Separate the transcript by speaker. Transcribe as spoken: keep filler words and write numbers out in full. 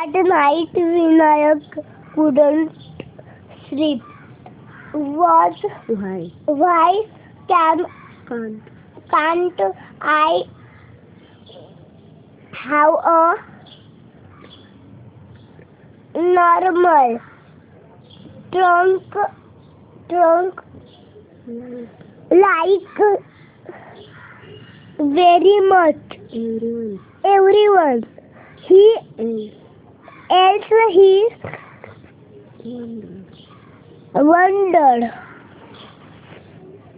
Speaker 1: That night Vinayak couldn't sleep. What?
Speaker 2: Why?
Speaker 1: Why can,
Speaker 2: Can't.
Speaker 1: can't I have a normal trunk, trunk
Speaker 2: Mm.
Speaker 1: like very much
Speaker 2: Everyone.
Speaker 1: everyone? He
Speaker 2: Else.
Speaker 1: else he
Speaker 2: Wonder.
Speaker 1: wondered.